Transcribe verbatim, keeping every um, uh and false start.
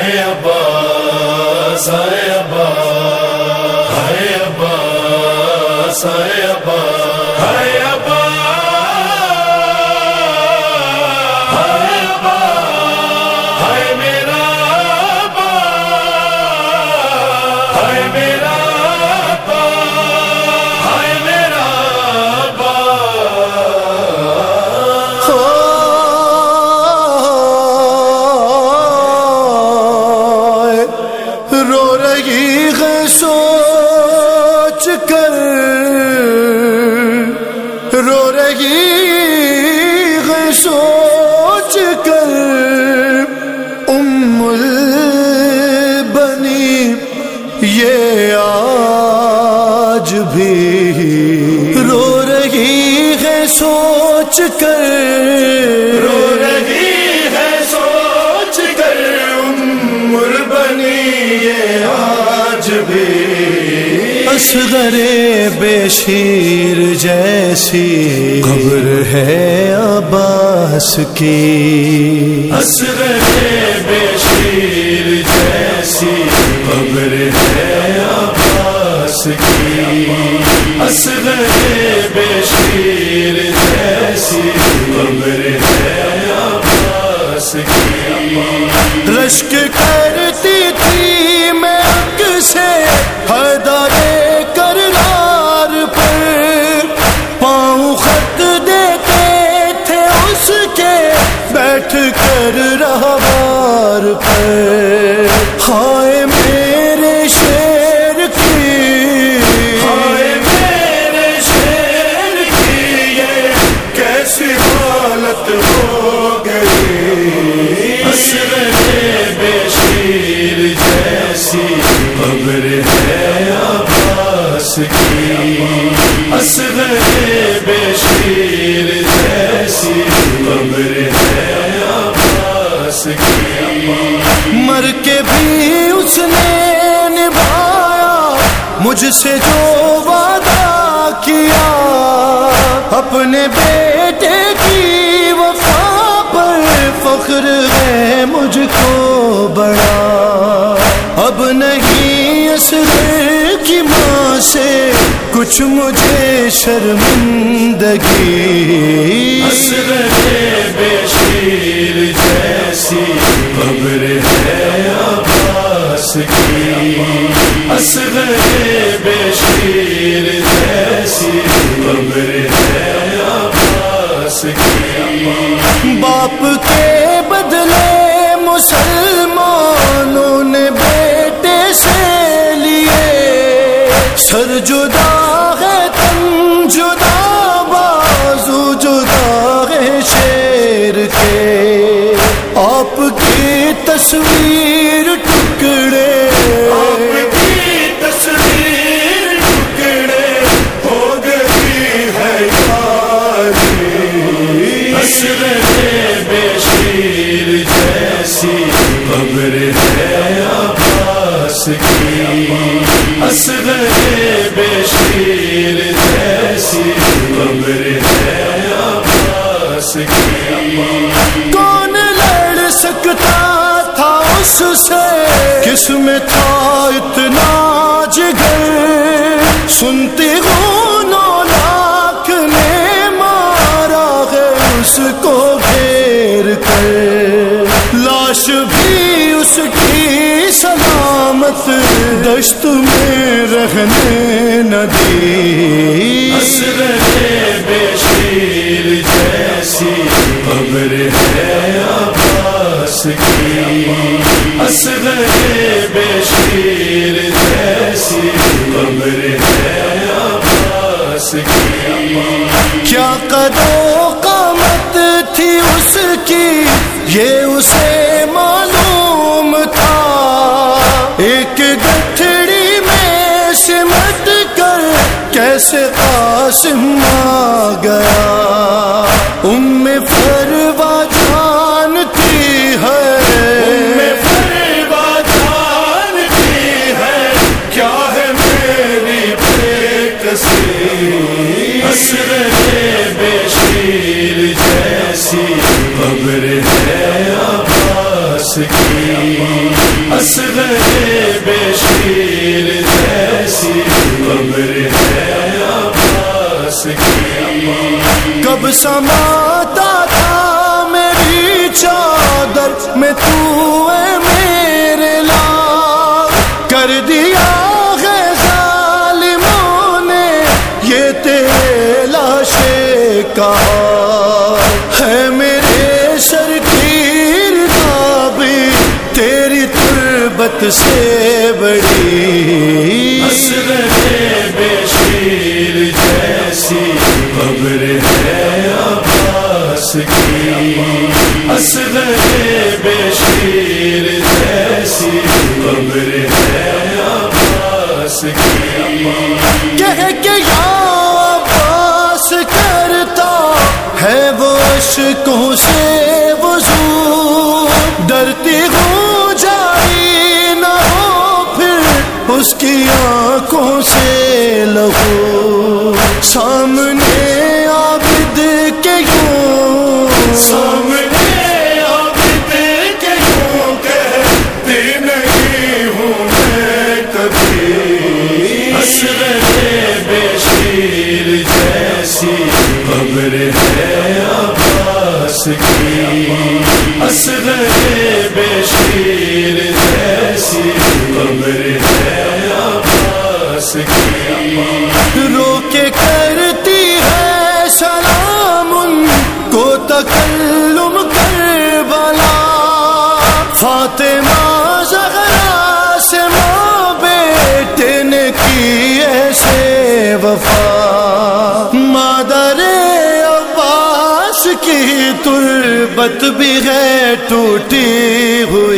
ہائے عباس ہائے عباس ہائے عباس ہائے عباس ہائے عباس ہائے عباس ہائے میرا عباس ہائے میرا عباس ہائے میرا عباس رو رہی ہے سوچ کر رو رہی ہے سوچ کر ام البنی یہ آج بھی رو رہی ہے سوچ کر رو رہی ہے سوچ کر ام البنی یہ آج بھی اصغر بے شیر جیسی قبر ہے عباس کی اصغر بے شیر جیسی قبر ہے عباس کی اصغر بے شیر جیسی قبر ہے عباس کی رشک کرتی تھی میں اک سے حیدر کرار پر پاؤں خط دیتے تھے اس کے بیٹھ کر رہوار پر ہائے میرے شیر کی ہائے میرے شیر کی یہ کیسی حالت ہو گئی اصغر بے شیر جیسی قبر ہے عباس کی اصغر بے شیر جیسی قبر ہے عباس کی مر کے بھی اس نے نبھایا مجھ سے جو وعدہ کیا اپنے بیٹے کی وفا پر فخر ہے مجھ کو بڑا اب نہیں اصغر کی ماں سے کچھ مجھے شرمندگی اصغر بے شیر جیسی قبر ہے عباس کی اصغر بے شیر جیسی قبر ہے عباس کی باپ کے بدلے مسلمانوں نے بیٹے سے لیے سر جدا ہے تن جدا بازو جدا ہے شیر کے آپ کی تصویر ٹکڑے آپ کی تصویر ٹکڑے ہو گئی ہے یاری اصغر بے شیر جیسی قبر ہے عباس کی اصغر بے شیر جیسی قبر ہے عباس کی کون لڑ سکتا تھا اس سے کس میں تھا اتنا جگر سنتی ہوں نو لاکھ نے مارا ہے اس کو گھیر کر لاش بھی اس کی سلامت دشت میں رہنے نہ دی اصغر بے شیر جیسی قبر ہے عباس کی اصغر بے شیر جیسی قبر ہے عباس کی کیا قد و قامت تھی اس کی یہ اسے معلوم تھا ایک گٹھڑی میں سمٹ کر کیسے قاسم آ گیا ام فروا جانتی ہے ام فروا جانتی ہے کیا ہے میری بے کسی اصغر بے شیر جیسی قبر ہے عباس کی اصغر بشیر جیسی قبر ہے عباس کی. کب سماتا تھا میری چادر میں تو اے میرے لال، کر دیا ہے ظالموں نے یہ تیرے لاشے کا ہے. میرے سر کی رضا بھی تیری تربت سے بڑی، اصغر بشیر جیسی قبر ہے عباس کی اصغر بشیر جیسی قبر ہے عباس کی. کہہ کے یا عباس کرتا ہے وہ اشکوں سے وضو، ڈرتی ہوں جاری نہ ہو پھر اس کی آنکھوں سے لہو. سامنے عابد کے یوں سامنے عابد کے یوں کہتی نہیں ہوں میں کبھی، اصغر بشیر جیسی قبر ہے عباس کی اصغر بشیر جیسی قبر ہے عباس کی. رو کے کرتی ہے سلام ان کو تکلم کربلا، فاطمہ زہرا سے ماں بیٹے نے کی ایسے وفا. مادر عباس کی تربت بھی ہے ٹوٹی ہوئی،